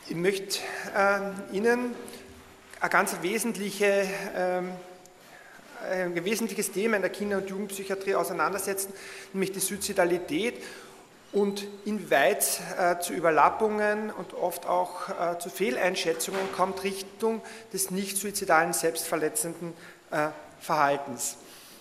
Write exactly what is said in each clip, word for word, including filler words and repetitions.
Ich möchte äh, Ihnen ein ganz wesentliche, ähm, ein wesentliches Thema in der Kinder- und Jugendpsychiatrie auseinandersetzen, nämlich die Suizidalität und inwieweit es äh, zu Überlappungen und oft auch äh, zu Fehleinschätzungen kommt Richtung des nicht suizidalen, selbstverletzenden äh, Verhaltens.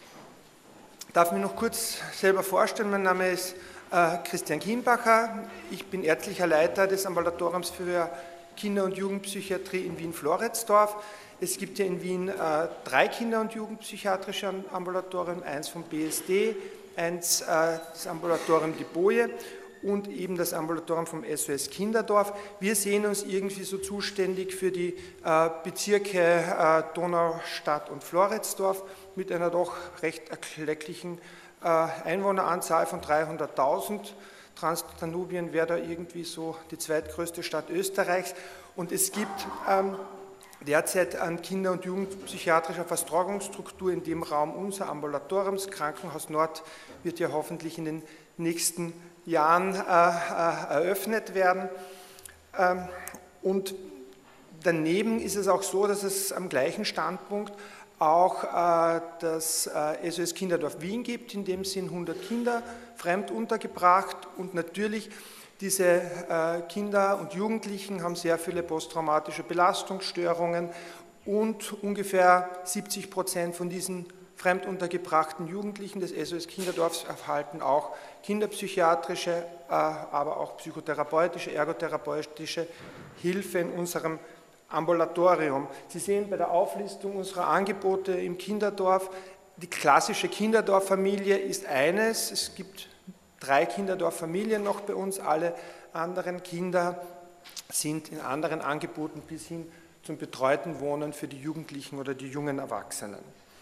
Ich darf mich noch kurz selber vorstellen. Mein Name ist äh, Christian Kienbacher. Ich bin ärztlicher Leiter des Ambulatoriums für Kinder- und Jugendpsychiatrie in Wien-Floridsdorf. Es gibt ja in Wien äh, drei Kinder- und Jugendpsychiatrische Ambulatorien, eins vom B S D, eins äh, das Ambulatorium Die Boje und eben das Ambulatorium vom S O S Kinderdorf. Wir sehen uns irgendwie so zuständig für die äh, Bezirke äh, Donaustadt und Floridsdorf mit einer doch recht erklecklichen äh, Einwohneranzahl von dreihunderttausend. Transdanubien wäre da irgendwie so die zweitgrößte Stadt Österreichs. Und es gibt ähm, derzeit an Kinder- und Jugendpsychiatrischer Versorgungsstruktur in dem Raum unser Ambulatorium. Das Krankenhaus Nord wird ja hoffentlich in den nächsten Jahren äh, äh, eröffnet werden. Ähm, und daneben ist es auch so, dass es am gleichen Standpunkt auch äh, das äh, S O S Kinderdorf Wien gibt, in dem sind hundert Kinder fremd untergebracht und natürlich diese äh, Kinder und Jugendlichen haben sehr viele posttraumatische Belastungsstörungen und ungefähr siebzig Prozent von diesen fremd untergebrachten Jugendlichen des S O S Kinderdorfs erhalten auch kinderpsychiatrische, äh, aber auch psychotherapeutische, ergotherapeutische Hilfe in unserem Ambulatorium. Sie sehen bei der Auflistung unserer Angebote im Kinderdorf, die klassische Kinderdorffamilie ist eines, es gibt drei Kinderdorffamilien noch bei uns, alle anderen Kinder sind in anderen Angeboten bis hin zum betreuten Wohnen für die Jugendlichen oder die jungen Erwachsenen.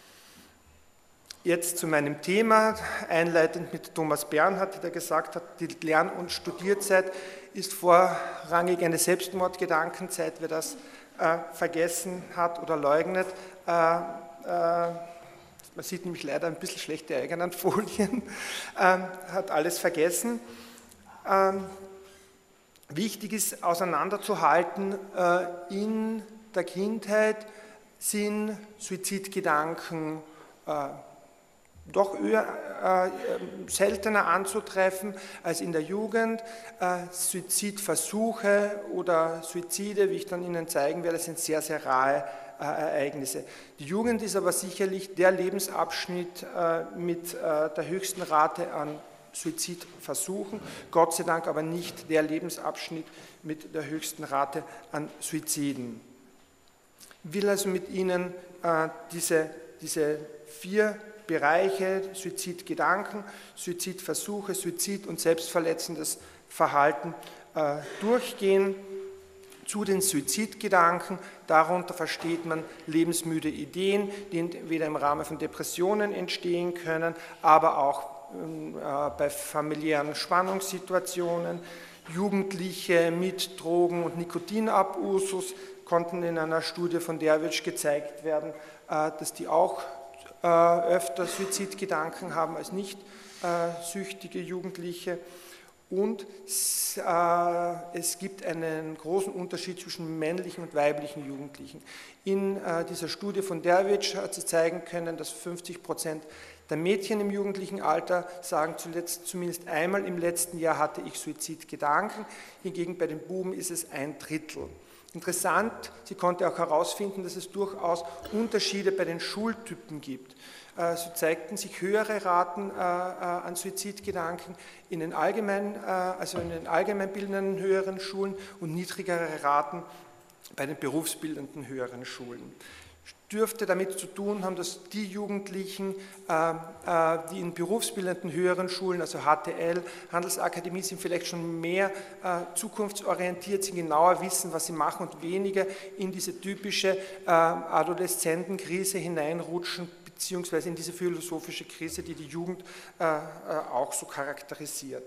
Jetzt zu meinem Thema, einleitend mit Thomas Bernhard, der gesagt hat, die Lern- und Studierzeit ist vorrangig eine Selbstmordgedankenzeit, wer das äh, vergessen hat oder leugnet. Äh, äh, man sieht nämlich leider ein bisschen schlechte eigenen Folien, ähm, hat alles vergessen. Ähm, wichtig ist auseinanderzuhalten, äh, in der Kindheit sind Suizidgedanken äh, doch eher, äh, seltener anzutreffen als in der Jugend. Äh, Suizidversuche oder Suizide, wie ich dann Ihnen zeigen werde, sind sehr, sehr rare äh, Ereignisse. Die Jugend ist aber sicherlich der Lebensabschnitt äh, mit äh, der höchsten Rate an Suizidversuchen, Gott sei Dank aber nicht der Lebensabschnitt mit der höchsten Rate an Suiziden. Ich will also mit Ihnen äh, diese, diese vier Bereiche, Suizidgedanken, Suizidversuche, Suizid und selbstverletzendes Verhalten äh, durchgehen. Zu den Suizidgedanken, darunter versteht man lebensmüde Ideen, die entweder im Rahmen von Depressionen entstehen können, aber auch äh, bei familiären Spannungssituationen. Jugendliche mit Drogen- und Nikotinabusus konnten in einer Studie von Derwitsch gezeigt werden, äh, dass die auch öfter Suizidgedanken haben als nicht äh, süchtige Jugendliche. Und äh, es gibt einen großen Unterschied zwischen männlichen und weiblichen Jugendlichen. In äh, dieser Studie von Derwitsch hat sie zeigen können, dass fünfzig Prozent der Mädchen im jugendlichen Alter sagen, zuletzt, zumindest einmal im letzten Jahr hatte ich Suizidgedanken. Hingegen bei den Buben ist es ein Drittel. Interessant, sie konnte auch herausfinden, dass es durchaus Unterschiede bei den Schultypen gibt. So zeigten sich höhere Raten an Suizidgedanken in den allgemein, also in den allgemeinbildenden höheren Schulen und niedrigere Raten bei den berufsbildenden höheren Schulen. Dürfte damit zu tun haben, dass die Jugendlichen, die in berufsbildenden höheren Schulen, also H T L, Handelsakademie, sind vielleicht schon mehr zukunftsorientiert, sind genauer wissen, was sie machen und weniger in diese typische Adoleszentenkrise hineinrutschen, beziehungsweise in diese philosophische Krise, die die Jugend auch so charakterisiert.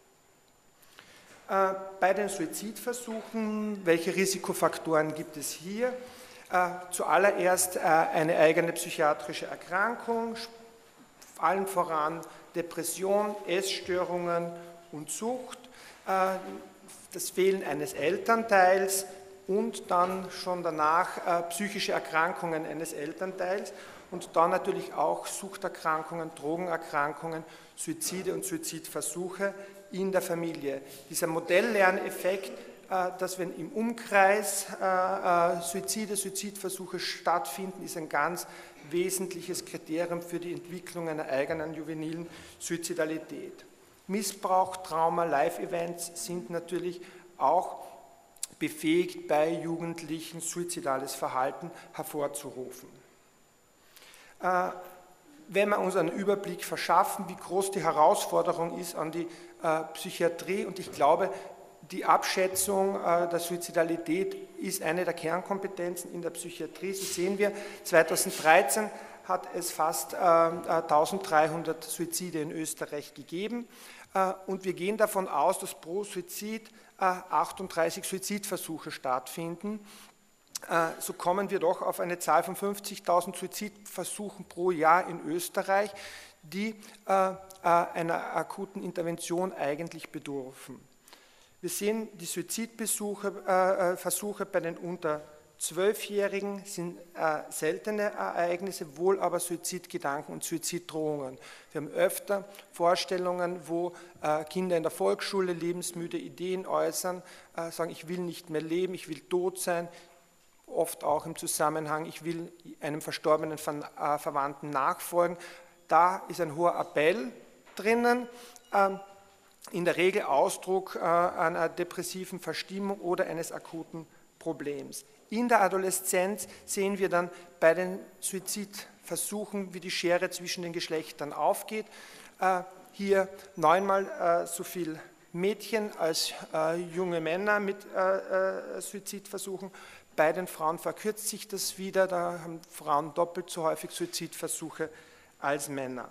Bei den Suizidversuchen, welche Risikofaktoren gibt es hier? Zuallererst eine eigene psychiatrische Erkrankung, allen voran Depression, Essstörungen und Sucht. das Fehlen eines Elternteils und dann schon danach äh, psychische Erkrankungen eines Elternteils und dann natürlich auch Suchterkrankungen, Drogenerkrankungen, Suizide und Suizidversuche in der Familie. Dieser Modelllerneffekt, äh, dass wenn im Umkreis äh, äh, Suizide, Suizidversuche stattfinden, ist ein ganz wesentliches Kriterium für die Entwicklung einer eigenen juvenilen Suizidalität. Missbrauch, Trauma, Live-Events sind natürlich auch befähigt, bei Jugendlichen suizidales Verhalten hervorzurufen. Äh, wenn wir uns einen Überblick verschaffen, wie groß die Herausforderung ist an die äh, Psychiatrie, und ich glaube, die Abschätzung äh, der Suizidalität ist eine der Kernkompetenzen in der Psychiatrie. So sehen wir, zweitausenddreizehn hat es fast äh, eintausenddreihundert Suizide in Österreich gegeben äh, und wir gehen davon aus, dass pro Suizid äh, achtunddreißig Suizidversuche stattfinden. Äh, so kommen wir doch auf eine Zahl von fünfzigtausend Suizidversuchen pro Jahr in Österreich, die äh, äh, einer akuten Intervention eigentlich bedürfen. Wir sehen, die Suizidversuche äh, Versuche bei den unter zwölfjährigen sind äh, seltene Ereignisse, wohl aber Suizidgedanken und Suiziddrohungen. Wir haben öfter Vorstellungen, wo äh, Kinder in der Volksschule lebensmüde Ideen äußern, äh, sagen, ich will nicht mehr leben, ich will tot sein, oft auch im Zusammenhang, ich will einem verstorbenen Ver äh, Verwandten nachfolgen. Da ist ein hoher Appell drinnen. Ähm, in der Regel Ausdruck äh, einer depressiven Verstimmung oder eines akuten Problems. In der Adoleszenz sehen wir dann bei den Suizidversuchen, wie die Schere zwischen den Geschlechtern aufgeht. Äh, hier neunmal äh, so viel Mädchen als äh, junge Männer mit äh, äh, Suizidversuchen. Bei den Frauen verkürzt sich das wieder, da haben Frauen doppelt so häufig Suizidversuche als Männer.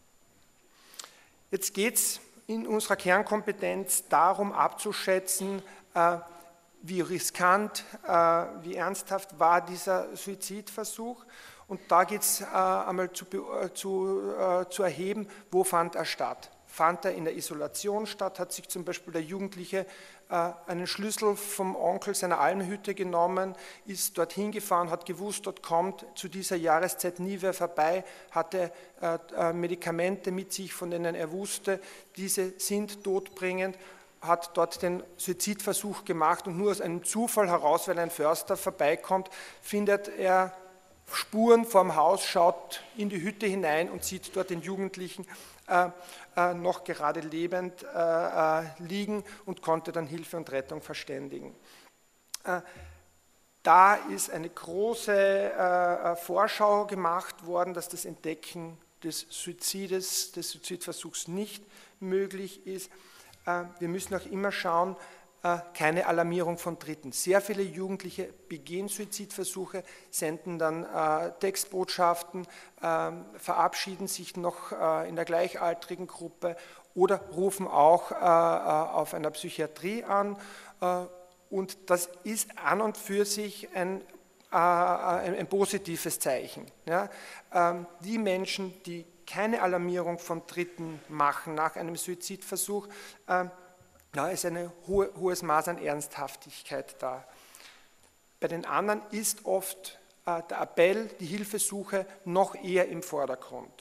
Jetzt geht es in unserer Kernkompetenz darum abzuschätzen, äh, wie riskant, äh, wie ernsthaft war dieser Suizidversuch. Und da geht es äh, einmal zu, äh, zu, äh, zu erheben, wo fand er statt. Fand er in der Isolation statt, hat sich zum Beispiel der Jugendliche äh, einen Schlüssel vom Onkel seiner Almhütte genommen, ist dorthin gefahren, hat gewusst, dort kommt zu dieser Jahreszeit nie wer vorbei, hatte äh, äh, Medikamente mit sich, von denen er wusste, diese sind todbringend, hat dort den Suizidversuch gemacht und nur aus einem Zufall heraus, weil ein Förster vorbeikommt, findet er Spuren vorm Haus, schaut in die Hütte hinein und sieht dort den Jugendlichen äh, äh, noch gerade lebend äh, äh, liegen und konnte dann Hilfe und Rettung verständigen. Äh, da ist eine große äh, Vorschau gemacht worden, dass das Entdecken des Suizides, des Suizidversuchs nicht möglich ist. Wir müssen auch immer schauen, keine Alarmierung von Dritten. Sehr viele Jugendliche begehen Suizidversuche, senden dann Textbotschaften, verabschieden sich noch in der gleichaltrigen Gruppe oder rufen auch auf einer Psychiatrie an. Und das ist an und für sich ein, ein, ein positives Zeichen. Ja? Die Menschen, die keine Alarmierung von Dritten machen nach einem Suizidversuch, äh, da ist ein hohe, hohes Maß an Ernsthaftigkeit da. Bei den anderen ist oft äh, der Appell, die Hilfesuche noch eher im Vordergrund.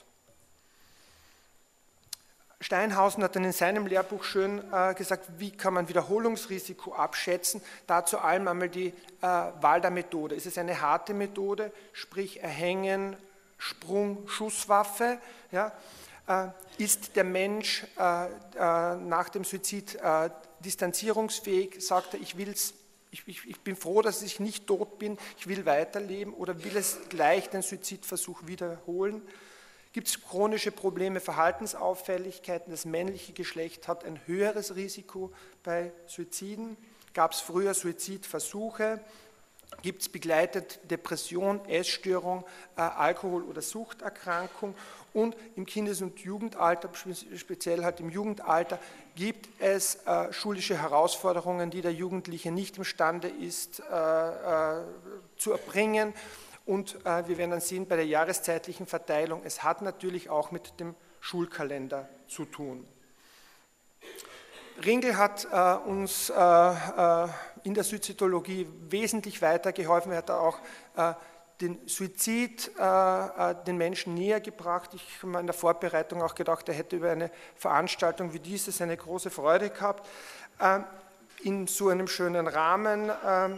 Steinhausen hat dann in seinem Lehrbuch schön äh, gesagt, wie kann man Wiederholungsrisiko abschätzen. Dazu allem einmal die äh, Wahl der Methode. Ist es eine harte Methode, sprich Erhängen, Sprung, Schusswaffe, ja, äh, ist der Mensch äh, äh, nach dem Suizid äh, distanzierungsfähig, sagt er, ich, will's, ich, ich, ich bin froh, dass ich nicht tot bin, ich will weiterleben oder will es gleich den Suizidversuch wiederholen? Gibt es chronische Probleme, Verhaltensauffälligkeiten, das männliche Geschlecht hat ein höheres Risiko bei Suiziden, gab es früher Suizidversuche, gibt es begleitet Depression, Essstörung, äh, Alkohol- oder Suchterkrankung und im Kindes- und Jugendalter, speziell halt im Jugendalter, gibt es äh, schulische Herausforderungen, die der Jugendliche nicht imstande ist äh, äh, zu erbringen und äh, wir werden dann sehen bei der jahreszeitlichen Verteilung, es hat natürlich auch mit dem Schulkalender zu tun. Ringel hat äh, uns äh, äh, in der Suizidologie wesentlich weitergeholfen. Er hat auch äh, den Suizid äh, äh, den Menschen näher gebracht. Ich habe mir in der Vorbereitung auch gedacht, er hätte über eine Veranstaltung wie diese eine große Freude gehabt. Äh, in so einem schönen Rahmen. Äh,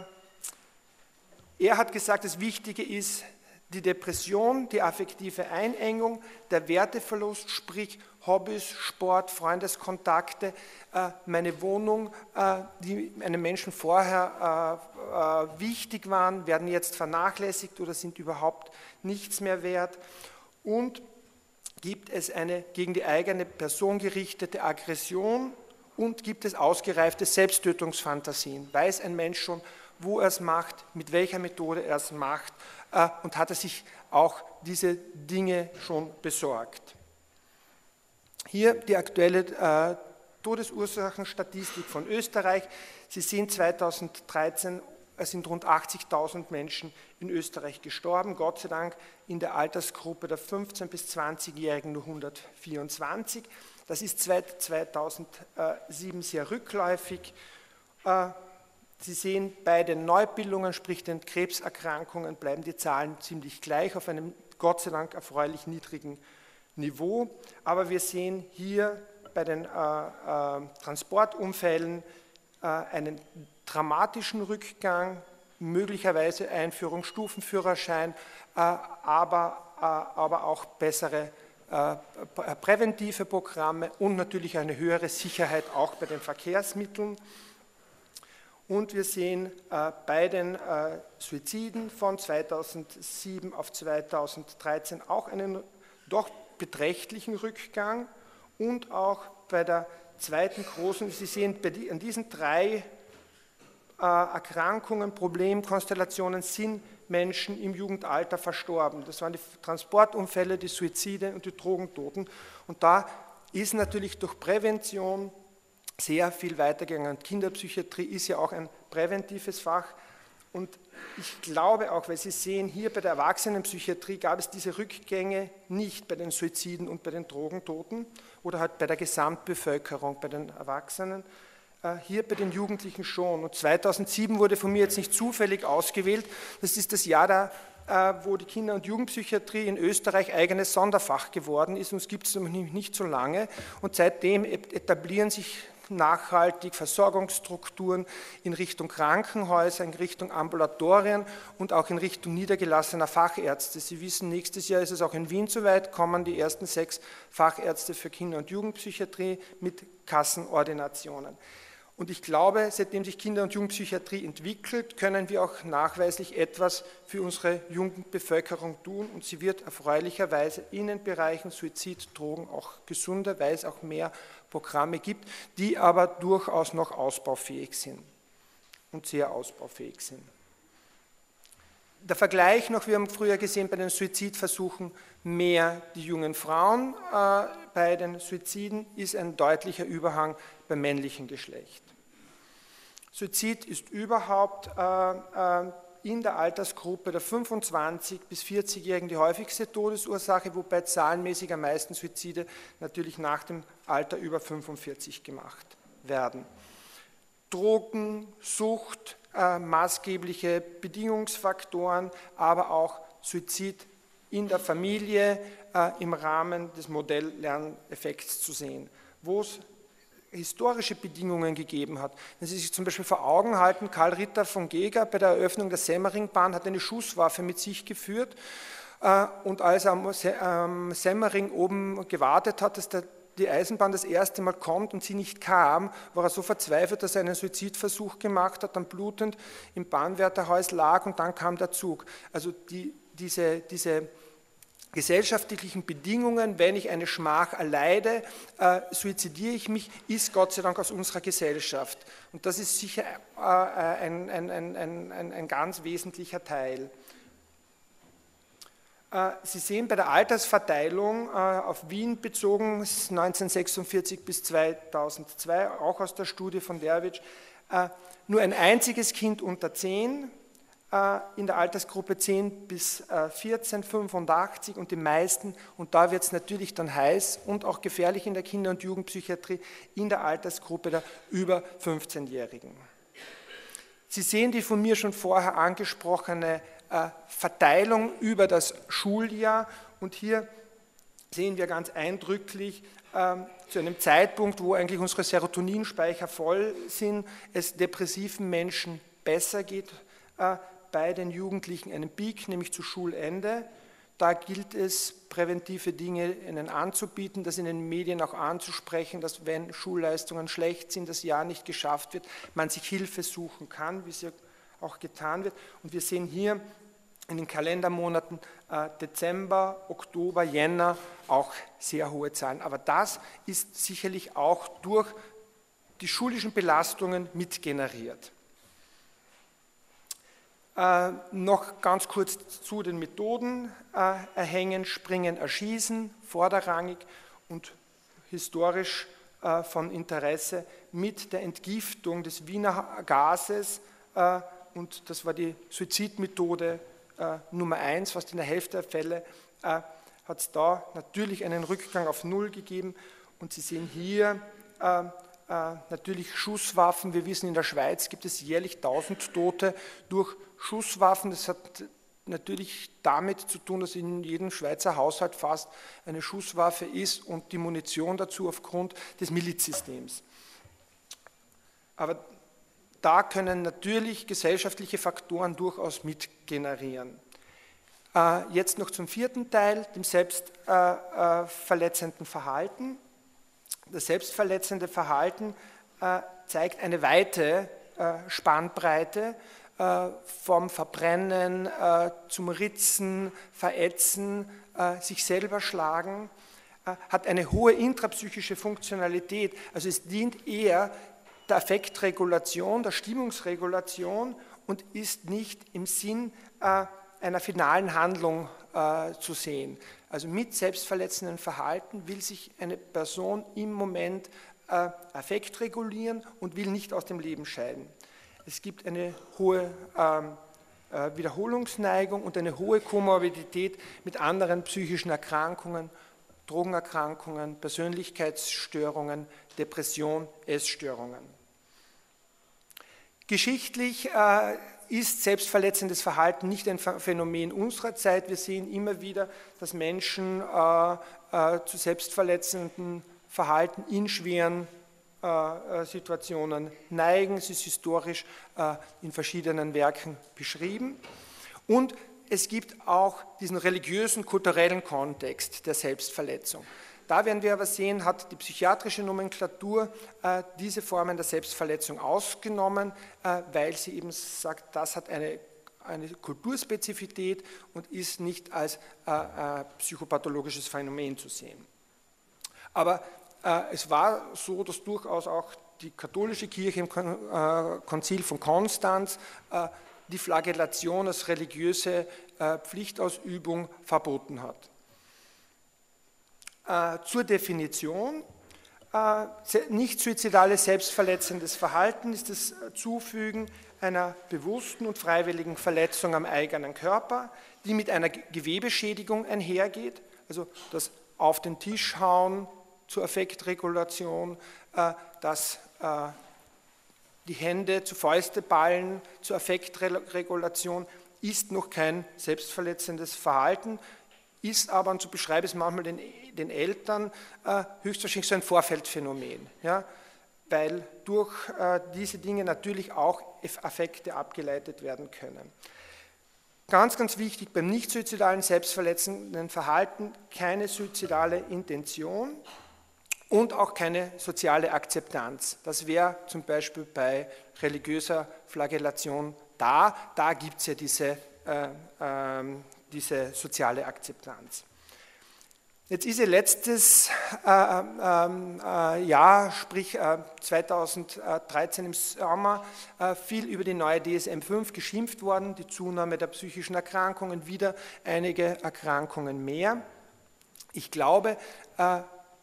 er hat gesagt, das Wichtige ist die Depression, die affektive Einengung, der Werteverlust, sprich Hobbys, Sport, Freundeskontakte, äh, meine Wohnung, äh, die einem Menschen vorher äh, äh, wichtig waren, werden jetzt vernachlässigt oder sind überhaupt nichts mehr wert. Und gibt es eine gegen die eigene Person gerichtete Aggression und gibt es ausgereifte Selbsttötungsfantasien. Weiß ein Mensch schon, wo er es macht, mit welcher Methode er es macht, äh, und hat er sich auch diese Dinge schon besorgt. Hier die aktuelle äh, Todesursachenstatistik von Österreich. Sie sehen, zweitausenddreizehn sind rund achtzigtausend Menschen in Österreich gestorben, Gott sei Dank in der Altersgruppe der fünfzehn- bis zwanzigjährigen nur hundertvierundzwanzig. Das ist seit zweitausendsieben sehr rückläufig. Äh, Sie sehen, bei den Neubildungen, sprich den Krebserkrankungen, bleiben die Zahlen ziemlich gleich auf einem Gott sei Dank erfreulich niedrigen Niveau. Aber wir sehen hier bei den äh, äh, Transportunfällen äh, einen dramatischen Rückgang, möglicherweise Einführung Stufenführerschein, äh, aber, äh, aber auch bessere äh, präventive Programme und natürlich eine höhere Sicherheit auch bei den Verkehrsmitteln. Und wir sehen äh, bei den äh, Suiziden von zweitausendsieben auf zweitausenddreizehn auch einen doch beträchtlichen Rückgang und auch bei der zweiten großen, Sie sehen, bei die, an diesen drei äh, Erkrankungen, Problemkonstellationen sind Menschen im Jugendalter verstorben. Das waren die Transportunfälle, die Suizide und die Drogentoten. Und da ist natürlich durch Prävention sehr viel weitergegangen. Kinderpsychiatrie ist ja auch ein präventives Fach und ich glaube auch, weil Sie sehen, hier bei der Erwachsenenpsychiatrie gab es diese Rückgänge nicht bei den Suiziden und bei den Drogentoten oder halt bei der Gesamtbevölkerung, bei den Erwachsenen, hier bei den Jugendlichen schon. Und zweitausendsieben wurde von mir jetzt nicht zufällig ausgewählt, das ist das Jahr da, wo die Kinder- und Jugendpsychiatrie in Österreich eigenes Sonderfach geworden ist, und es gibt es noch nicht so lange und seitdem etablieren sich nachhaltig Versorgungsstrukturen in Richtung Krankenhäuser, in Richtung Ambulatorien und auch in Richtung niedergelassener Fachärzte. Sie wissen, nächstes Jahr ist es auch in Wien soweit, kommen die ersten sechs Fachärzte für Kinder- und Jugendpsychiatrie mit Kassenordinationen. Und ich glaube, seitdem sich Kinder- und Jugendpsychiatrie entwickelt, können wir auch nachweislich etwas für unsere Jugendbevölkerung tun und sie wird erfreulicherweise in den Bereichen Suizid, Drogen auch gesunder, weil es auch mehr Programme gibt, die aber durchaus noch ausbaufähig sind und sehr ausbaufähig sind. Der Vergleich noch, wir haben früher gesehen, bei den Suizidversuchen mehr die jungen Frauen, äh, bei den Suiziden ist ein deutlicher Überhang beim männlichen Geschlecht. Suizid ist überhaupt äh, äh, in der Altersgruppe der fünfundzwanzig- bis vierzigjährigen die häufigste Todesursache, wobei zahlenmäßig am meisten Suizide natürlich nach dem Alter über fünfundvierzig gemacht werden. Drogen, Sucht, äh, maßgebliche Bedingungsfaktoren, aber auch Suizid in der Familie äh, im Rahmen des Modelllerneffekts zu sehen, wo es historische Bedingungen gegeben hat. Wenn Sie sich zum Beispiel vor Augen halten, Karl Ritter von Geger bei der Eröffnung der Semmeringbahn hat eine Schusswaffe mit sich geführt äh, und als er am ähm, Semmering oben gewartet hat, dass der die Eisenbahn das erste Mal kommt und sie nicht kam, war er so verzweifelt, dass er einen Suizidversuch gemacht hat, dann blutend im Bahnwärterhaus lag und dann kam der Zug. Also die, diese, diese gesellschaftlichen Bedingungen, wenn ich eine Schmach erleide, äh, suizidiere ich mich, ist Gott sei Dank aus unserer Gesellschaft. Und das ist sicher äh, ein, ein, ein, ein, ein ganz wesentlicher Teil. Sie sehen bei der Altersverteilung auf Wien bezogen, neunzehnhundertsechsundvierzig bis zweitausendzwei, auch aus der Studie von Derwitsch, nur ein einziges Kind unter zehn, in der Altersgruppe zehn bis vierzehn, fünfundachtzig und die meisten, und da wird es natürlich dann heiß und auch gefährlich in der Kinder- und Jugendpsychiatrie, in der Altersgruppe der über fünfzehnjährigen. Sie sehen die von mir schon vorher angesprochene Verteilung über das Schuljahr und hier sehen wir ganz eindrücklich, zu einem Zeitpunkt, wo eigentlich unsere Serotoninspeicher voll sind, es depressiven Menschen besser geht, bei den Jugendlichen einen Peak, nämlich zu Schulende. Da gilt es, präventive Dinge ihnen anzubieten, das in den Medien auch anzusprechen, dass wenn Schulleistungen schlecht sind, das Jahr nicht geschafft wird, man sich Hilfe suchen kann, wie es ja auch getan wird. Und wir sehen hier in den Kalendermonaten äh, Dezember, Oktober, Jänner auch sehr hohe Zahlen. Aber das ist sicherlich auch durch die schulischen Belastungen mitgeneriert. Äh, noch ganz kurz zu den Methoden: äh, Erhängen, Springen, Erschießen, vorderrangig und historisch äh, von Interesse mit der Entgiftung des Wiener Gases, äh, und das war die Suizidmethode äh, Nummer eins, fast in der Hälfte der Fälle äh, hat es da natürlich einen Rückgang auf Null gegeben. Und Sie sehen hier äh, äh, natürlich Schusswaffen. Wir wissen, in der Schweiz gibt es jährlich tausend Tote durch Schusswaffen. Das hat natürlich damit zu tun, dass in jedem Schweizer Haushalt fast eine Schusswaffe ist und die Munition dazu aufgrund des Milizsystems. Aber da können natürlich gesellschaftliche Faktoren durchaus mitgenerieren. Äh, jetzt noch zum vierten Teil, dem selbstverletzenden äh, äh, Verhalten. Das selbstverletzende Verhalten äh, zeigt eine weite äh, Spannbreite, vom Verbrennen zum Ritzen, Verätzen, sich selber schlagen, hat eine hohe intrapsychische Funktionalität, also es dient eher der Affektregulation, der Stimmungsregulation und ist nicht im Sinn einer finalen Handlung zu sehen. Also mit selbstverletzendem Verhalten will sich eine Person im Moment Affekt regulieren und will nicht aus dem Leben scheiden. Es gibt eine hohe ähm, äh, Wiederholungsneigung und eine hohe Komorbidität mit anderen psychischen Erkrankungen, Drogenerkrankungen, Persönlichkeitsstörungen, Depression, Essstörungen. Geschichtlich äh, ist selbstverletzendes Verhalten nicht ein Phänomen unserer Zeit. Wir sehen immer wieder, dass Menschen äh, äh, zu selbstverletzenden Verhalten in schweren Situationen neigen. Es ist historisch in verschiedenen Werken beschrieben. Und es gibt auch diesen religiösen, kulturellen Kontext der Selbstverletzung. Da werden wir aber sehen, hat die psychiatrische Nomenklatur diese Formen der Selbstverletzung ausgenommen, weil sie eben sagt, das hat eine, eine Kulturspezifität und ist nicht als psychopathologisches Phänomen zu sehen. Aber es war so, dass durchaus auch die katholische Kirche im Konzil von Konstanz die Flagellation als religiöse Pflichtausübung verboten hat. Zur Definition: Nicht suizidales selbstverletzendes Verhalten ist das Zufügen einer bewussten und freiwilligen Verletzung am eigenen Körper, die mit einer Gewebeschädigung einhergeht, also das auf den Tisch hauen zur Affektregulation, dass die Hände zu Fäusteballen zur Affektregulation ist noch kein selbstverletzendes Verhalten, ist aber, und so beschreibe ich es manchmal den, den Eltern, höchstwahrscheinlich so ein Vorfeldphänomen, ja, weil durch diese Dinge natürlich auch Affekte abgeleitet werden können. Ganz, ganz wichtig, beim nicht suizidalen selbstverletzenden Verhalten keine suizidale Intention und auch keine soziale Akzeptanz. Das wäre zum Beispiel bei religiöser Flagellation da. Da gibt es ja diese, äh, äh, diese soziale Akzeptanz. Jetzt ist ja letztes äh, äh, Jahr, sprich äh, zweitausenddreizehn im Sommer, äh, viel über die neue D S M fünf geschimpft worden, die Zunahme der psychischen Erkrankungen, wieder einige Erkrankungen mehr. Ich glaube, äh,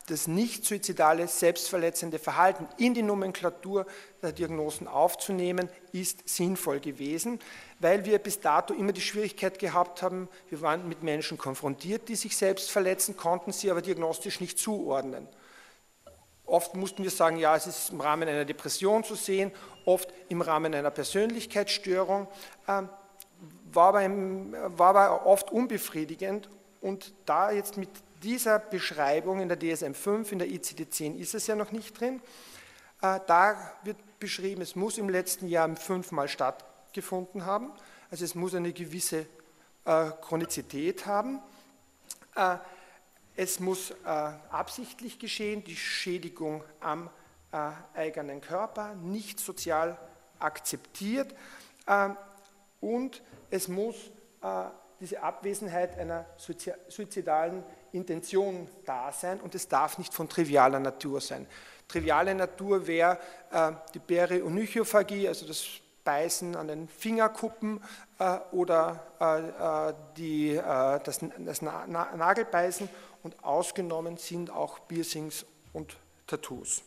das nicht suizidale, selbstverletzende Verhalten in die Nomenklatur der Diagnosen aufzunehmen, ist sinnvoll gewesen, weil wir bis dato immer die Schwierigkeit gehabt haben, wir waren mit Menschen konfrontiert, die sich selbst verletzen, konnten sie aber diagnostisch nicht zuordnen. Oft mussten wir sagen, ja, es ist im Rahmen einer Depression zu sehen, oft im Rahmen einer Persönlichkeitsstörung, ähm, war, aber im, war aber oft unbefriedigend und da jetzt mit dieser Beschreibung in der D S M fünf, in der I C D zehn ist es ja noch nicht drin, äh, da wird beschrieben, es muss im letzten Jahr fünfmal stattgefunden haben, also es muss eine gewisse äh, Chronizität haben. Äh, Es muss äh, absichtlich geschehen, die Schädigung am äh, eigenen Körper, nicht sozial akzeptiert äh, und es muss äh, diese Abwesenheit einer suizidalen Intention da sein und es darf nicht von trivialer Natur sein. Triviale Natur wäre äh, die Perionychophagie, also das Beißen an den Fingerkuppen äh, oder äh, die, äh, das, das Na Na Nagelbeißen und ausgenommen sind auch Piercings und Tattoos.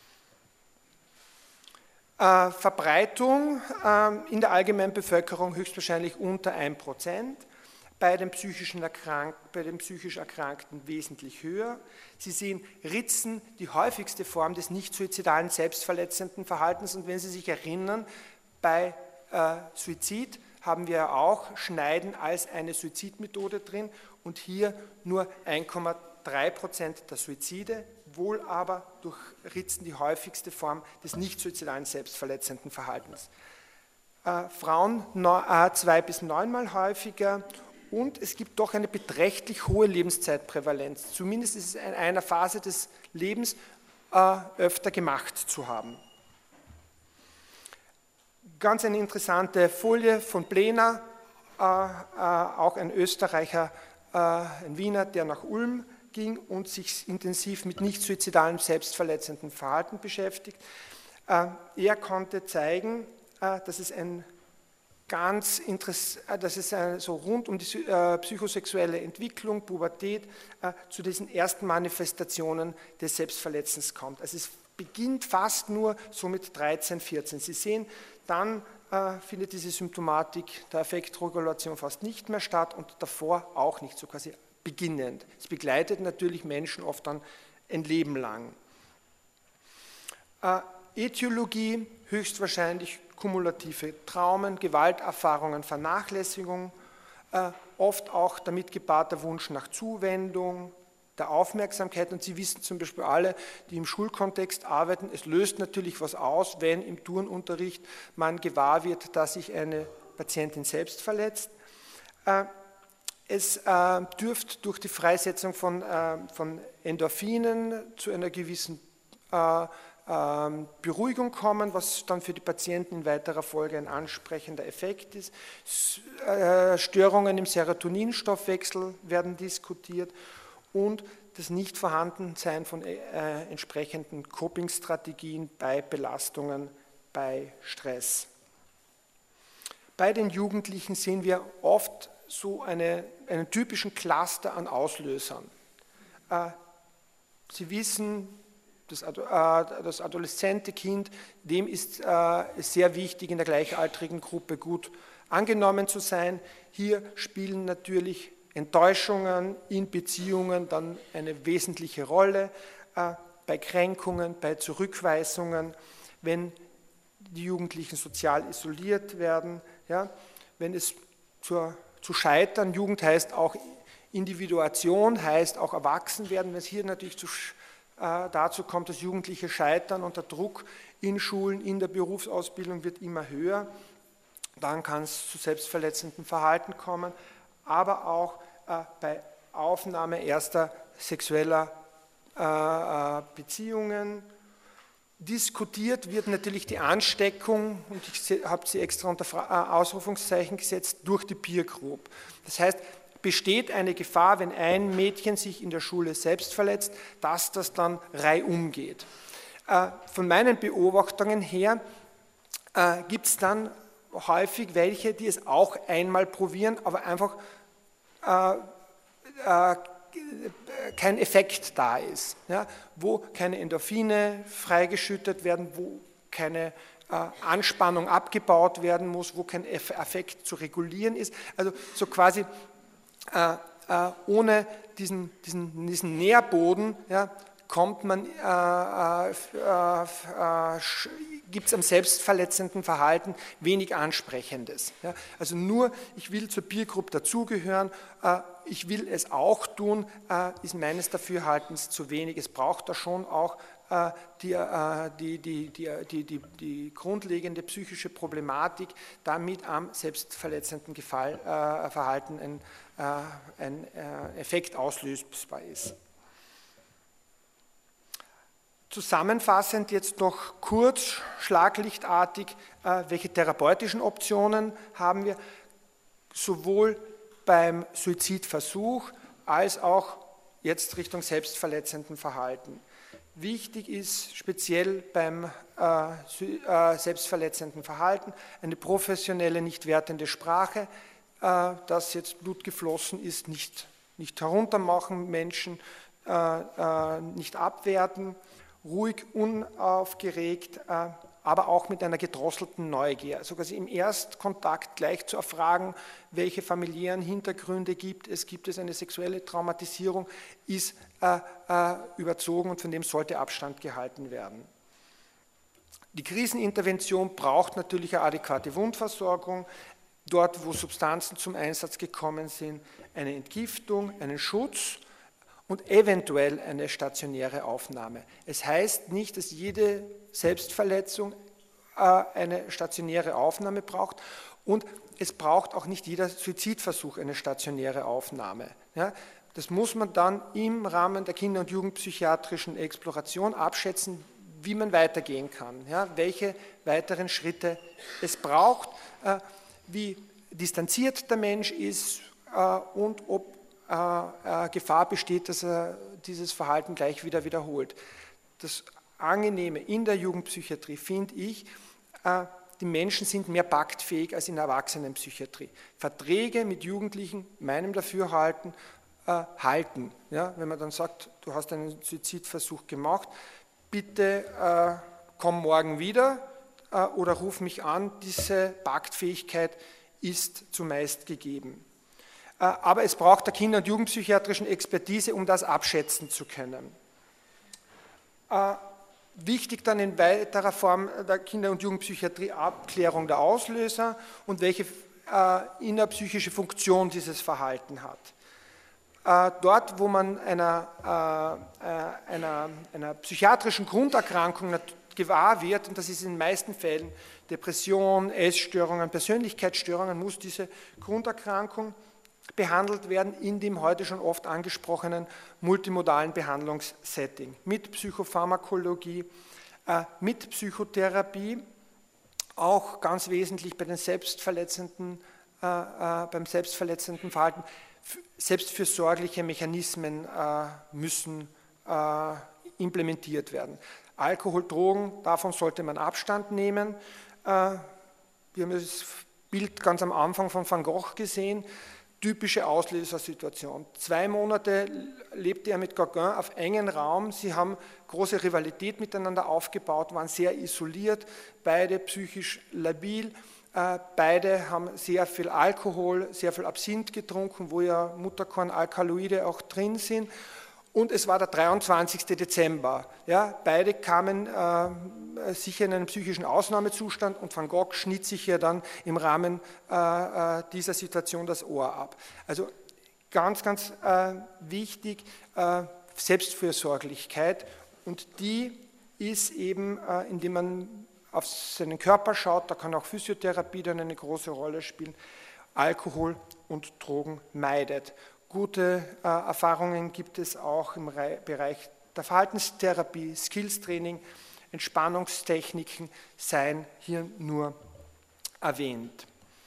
Äh, Verbreitung äh, in der allgemeinen Bevölkerung höchstwahrscheinlich unter ein Prozent, bei den, psychischen Erkrank bei den psychisch Erkrankten wesentlich höher. Sie sehen Ritzen, die häufigste Form des nicht suizidalen, selbstverletzenden Verhaltens und wenn Sie sich erinnern, bei äh, Suizid haben wir ja auch Schneiden als eine Suizidmethode drin und hier nur ein Komma drei Prozent der Suizide, wohl aber durch Ritzen die häufigste Form des nicht suizidalen, selbstverletzenden Verhaltens. Äh, Frauen äh, zwei bis neunmal häufiger und es gibt doch eine beträchtlich hohe Lebenszeitprävalenz, zumindest ist es in einer Phase des Lebens äh, öfter gemacht zu haben. Ganz eine interessante Folie von Plehner, äh, äh, auch ein Österreicher, äh, ein Wiener, der nach Ulm ging und sich intensiv mit nicht suizidalem, selbstverletzenden Verhalten beschäftigt. Äh, er konnte zeigen, äh, dass es ein ganz interessant, dass es ein, so rund um die äh, psychosexuelle Entwicklung, Pubertät, äh, zu diesen ersten Manifestationen des Selbstverletzens kommt. Also es beginnt fast nur so mit dreizehn, vierzehn. Sie sehen, dann äh, findet diese Symptomatik der Affektregulation fast nicht mehr statt und davor auch nicht, so quasi beginnend. Es begleitet natürlich Menschen oft dann ein Leben lang. Äh, Ätiologie, höchstwahrscheinlich kumulative Traumen, Gewalterfahrungen, Vernachlässigung, äh, oft auch damit gepaart der Wunsch nach Zuwendung, der Aufmerksamkeit und Sie wissen zum Beispiel alle, die im Schulkontext arbeiten, es löst natürlich was aus, wenn im Turnunterricht man gewahr wird, dass sich eine Patientin selbst verletzt. Es dürfte durch die Freisetzung von, von Endorphinen zu einer gewissen Beruhigung kommen, was dann für die Patienten in weiterer Folge ein ansprechender Effekt ist. Störungen im Serotoninstoffwechsel werden diskutiert und das Nichtvorhandensein von äh, entsprechenden Coping-Strategien bei Belastungen, bei Stress. Bei den Jugendlichen sehen wir oft so eine, einen typischen Cluster an Auslösern. Äh, Sie wissen, das, äh, das adoleszente Kind, dem ist äh, sehr wichtig, in der gleichaltrigen Gruppe gut angenommen zu sein. Hier spielen natürlich Enttäuschungen in Beziehungen dann eine wesentliche Rolle, äh, bei Kränkungen, bei Zurückweisungen, wenn die Jugendlichen sozial isoliert werden, ja, wenn es zur, zu scheitern, Jugend heißt auch Individuation, heißt auch Erwachsenwerden, wenn es hier natürlich zu, äh, dazu kommt, dass Jugendliche scheitern und der Druck in Schulen, in der Berufsausbildung wird immer höher, dann kann es zu selbstverletzenden Verhalten kommen, aber auch äh, bei Aufnahme erster sexueller äh, Beziehungen. Diskutiert wird natürlich die Ansteckung, und ich habe sie extra unter Ausrufungszeichen gesetzt, durch die Peer Group. Das heißt, besteht eine Gefahr, wenn ein Mädchen sich in der Schule selbst verletzt, dass das dann reihum geht. Äh, von meinen Beobachtungen her äh, gibt es dann häufig welche, die es auch einmal probieren, aber einfach äh, äh, kein Effekt da ist, ja, wo keine Endorphine freigeschüttet werden, wo keine äh, Anspannung abgebaut werden muss, wo kein Effekt zu regulieren ist. Also so quasi äh, äh, ohne diesen, diesen, diesen Nährboden, ja, kommt man, äh, äh, äh, gibt es am selbstverletzenden Verhalten wenig Ansprechendes. Ja? Also nur, ich will zur Peergroup dazugehören, äh, ich will es auch tun, äh, ist meines Dafürhaltens zu wenig. Es braucht da schon auch äh, die, äh, die, die, die, die, die, die grundlegende psychische Problematik, damit am selbstverletzenden Gefall, äh, Verhalten ein, äh, ein äh, Effekt auslösbar ist. Zusammenfassend jetzt noch kurz, schlaglichtartig, äh, welche therapeutischen Optionen haben wir, sowohl beim Suizidversuch als auch jetzt Richtung selbstverletzenden Verhalten. Wichtig ist speziell beim äh, äh, selbstverletzenden Verhalten eine professionelle, nicht wertende Sprache, äh, dass jetzt Blut geflossen ist, nicht, nicht heruntermachen, Menschen äh, äh, nicht abwerten, ruhig, unaufgeregt, äh, aber auch mit einer gedrosselten Neugier. Also quasi im Erstkontakt gleich zu erfragen, welche familiären Hintergründe gibt es, gibt es eine sexuelle Traumatisierung, ist äh, äh, überzogen und von dem sollte Abstand gehalten werden. Die Krisenintervention braucht natürlich eine adäquate Wundversorgung, dort wo Substanzen zum Einsatz gekommen sind, eine Entgiftung, einen Schutz und eventuell eine stationäre Aufnahme. Es heißt nicht, dass jede Selbstverletzung äh, eine stationäre Aufnahme braucht und es braucht auch nicht jeder Suizidversuch eine stationäre Aufnahme. Ja, das muss man dann im Rahmen der Kinder- und Jugendpsychiatrischen Exploration abschätzen, wie man weitergehen kann, ja, welche weiteren Schritte es braucht, äh, wie distanziert der Mensch ist äh, und ob äh, äh, Gefahr besteht, dass er dieses Verhalten gleich wieder wiederholt. Das Angenehme in der Jugendpsychiatrie finde ich, äh, die Menschen sind mehr paktfähig als in der Erwachsenenpsychiatrie. Verträge mit Jugendlichen, meinem Dafürhalten, äh, halten. Ja, wenn man dann sagt, du hast einen Suizidversuch gemacht, bitte äh, komm morgen wieder äh, oder ruf mich an, diese Paktfähigkeit ist zumeist gegeben. Äh, aber es braucht der Kinder- und Jugendpsychiatrischen Expertise, um das abschätzen zu können. Äh, wichtig dann in weiterer Form der Kinder- und Jugendpsychiatrie Abklärung der Auslöser und welche äh, innerpsychische Funktion dieses Verhalten hat. Dort, wo man einer, äh, einer, einer psychiatrischen Grunderkrankung gewahr wird, und das ist in den meisten Fällen Depression, Essstörungen, Persönlichkeitsstörungen, muss diese Grunderkrankung behandelt werden in dem heute schon oft angesprochenen multimodalen Behandlungssetting mit Psychopharmakologie, äh, mit Psychotherapie, auch ganz wesentlich bei den selbstverletzenden, äh, äh, beim selbstverletzenden Verhalten. Selbstfürsorgliche Mechanismen äh, müssen äh, implementiert werden. Alkohol, Drogen, davon sollte man Abstand nehmen. Äh, wir haben das Bild ganz am Anfang von Van Gogh gesehen, typische Auslösersituation. Zwei Monate lebte er mit Gauguin auf engen Raum, sie haben große Rivalität miteinander aufgebaut, waren sehr isoliert, beide psychisch labil. Beide haben sehr viel Alkohol, sehr viel Absinth getrunken, wo ja Mutterkornalkaloide auch drin sind. Und es war der dreiundzwanzigste Dezember. Ja, beide kamen äh, sicher in einen psychischen Ausnahmezustand und Van Gogh schnitt sich ja dann im Rahmen äh, dieser Situation das Ohr ab. Also ganz, ganz äh, wichtig, äh, Selbstfürsorglichkeit. Und die ist eben, äh, indem man auf seinen Körper schaut, da kann auch Physiotherapie dann eine große Rolle spielen, Alkohol und Drogen meidet. Gute äh, Erfahrungen gibt es auch im Re- Bereich der Verhaltenstherapie, Skills-Training, Entspannungstechniken seien hier nur erwähnt.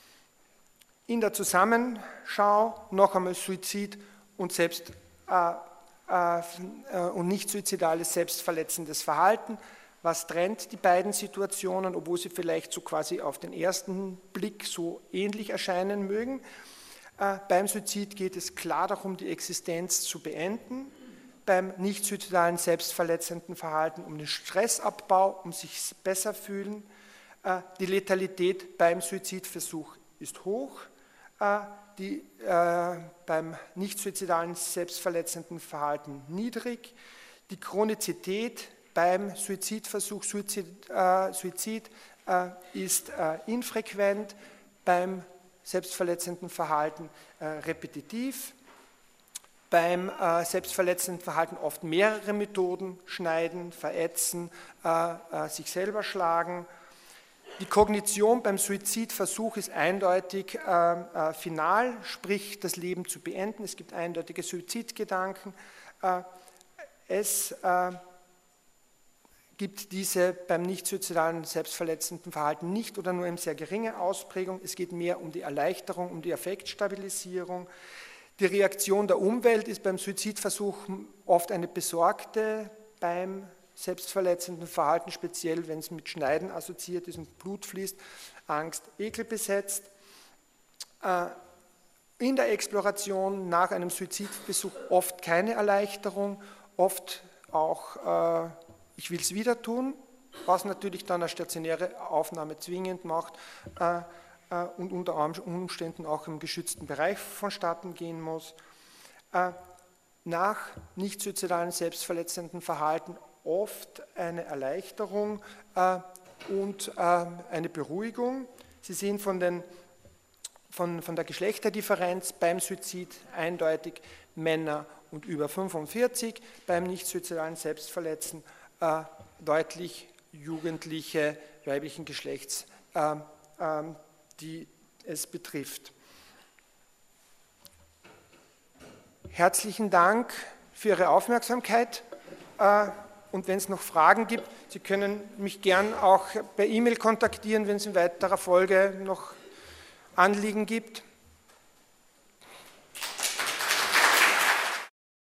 In der Zusammenschau noch einmal Suizid und, selbst, äh, äh, und nicht suizidales selbstverletzendes Verhalten. Was trennt die beiden Situationen, obwohl sie vielleicht so quasi auf den ersten Blick so ähnlich erscheinen mögen? Äh, beim Suizid geht es klar darum, die Existenz zu beenden. Beim nicht-suizidalen selbstverletzenden Verhalten um den Stressabbau, um sich besser fühlen. Äh, die Letalität beim Suizidversuch ist hoch. Äh, die, äh, beim nicht-suizidalen selbstverletzenden Verhalten niedrig. Die Chronizität beim Suizidversuch, Suizid, äh, Suizid äh, ist äh, infrequent, beim selbstverletzenden Verhalten äh, repetitiv, beim äh, selbstverletzenden Verhalten oft mehrere Methoden, schneiden, verätzen, äh, äh, sich selber schlagen. Die Kognition beim Suizidversuch ist eindeutig äh, äh, final, sprich das Leben zu beenden. Es gibt eindeutige Suizidgedanken. Äh, es äh, gibt diese beim nicht-suizidalen selbstverletzenden Verhalten nicht oder nur in sehr geringe Ausprägung. Es geht mehr um die Erleichterung, um die Affektstabilisierung. Die Reaktion der Umwelt ist beim Suizidversuch oft eine besorgte, beim selbstverletzenden Verhalten, speziell wenn es mit Schneiden assoziiert ist und Blut fließt, Angst, Ekel besetzt. In der Exploration nach einem Suizidversuch oft keine Erleichterung, oft auch, ich will es wieder tun, was natürlich dann eine stationäre Aufnahme zwingend macht und unter Umständen auch im geschützten Bereich vonstatten gehen muss. Nach nicht-suizidalen selbstverletzenden Verhalten oft eine Erleichterung äh, und äh, eine Beruhigung. Sie sehen von, den, von, von der Geschlechterdifferenz beim Suizid eindeutig Männer und über fünfundvierzig, beim nicht-suizidalen Selbstverletzen äh, deutlich jugendliche weiblichen Geschlechts, äh, äh, die es betrifft. Herzlichen Dank für Ihre Aufmerksamkeit. Äh, Und wenn es noch Fragen gibt, Sie können mich gern auch per E-Mail kontaktieren, wenn es in weiterer Folge noch Anliegen gibt.